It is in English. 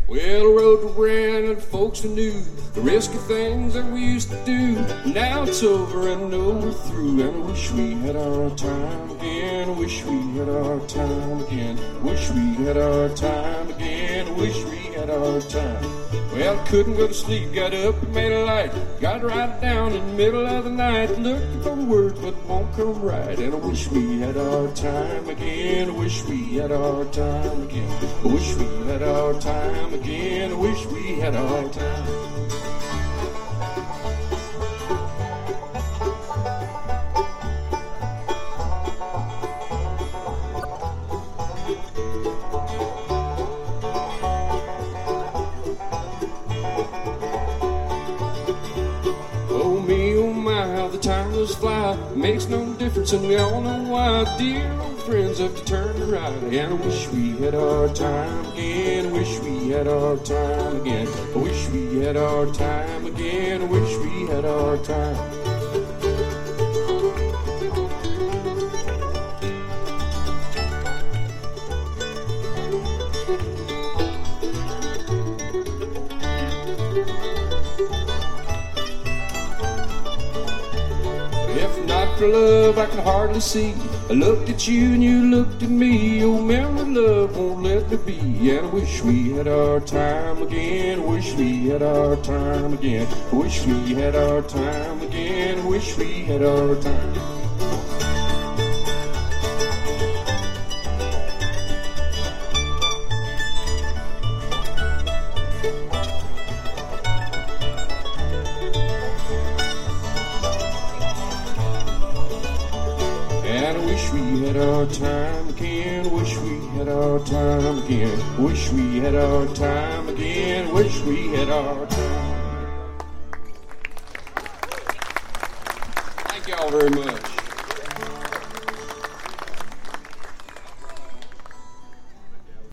Well, the road we ran and folks who knew the risky things that we used to do. Now it's over and over through, and I wish we had our time again. Wish we had our time again. Wish we had our time again. Wish we had our time. Well, couldn't go to sleep, got up and made a light. Got to write it down in the middle of the night. Looking for the words, but it won't come right. And I wish we had our time again. Wish we had our time again. I wish we had our time again. I wish we had our time. The time goes fly, makes no difference, and we all know why. Dear old friends have to turn to right, and I wish we had our time again. Wish we had our time again. I wish we had our time again. I wish we had our time. For love I can hardly see. I looked at you and you looked at me. Oh, memory love won't let me be. And I wish we had our time again. Wish we had our time again. Wish we had our time again. Wish we had our time. And I wish we had our time again. Wish we had our time again. Wish we had our time again. Wish we had our time. Thank y'all very much.